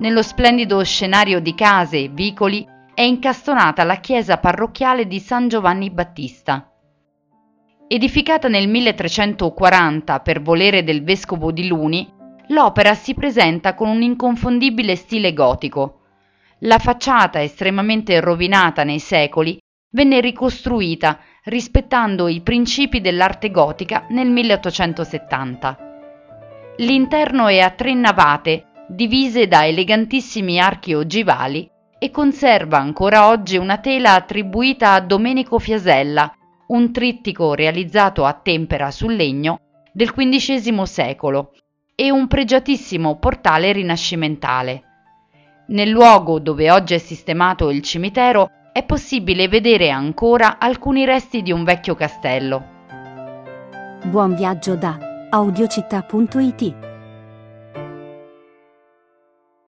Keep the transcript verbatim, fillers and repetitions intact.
Nello splendido scenario di case e vicoli è incastonata la chiesa parrocchiale di San Giovanni Battista. Edificata nel milletrecentoquaranta per volere del vescovo di Luni, l'opera si presenta con un inconfondibile stile gotico. La facciata, estremamente rovinata nei secoli, venne ricostruita rispettando i principi dell'arte gotica nel milleottocentosettanta. L'interno è a tre navate, divise da elegantissimi archi ogivali, e conserva ancora oggi una tela attribuita a Domenico Fiasella, un trittico realizzato a tempera sul legno del quindicesimo secolo, e un pregiatissimo portale rinascimentale. Nel luogo dove oggi è sistemato il cimitero è possibile vedere ancora alcuni resti di un vecchio castello. Buon viaggio da audiocittà punto it.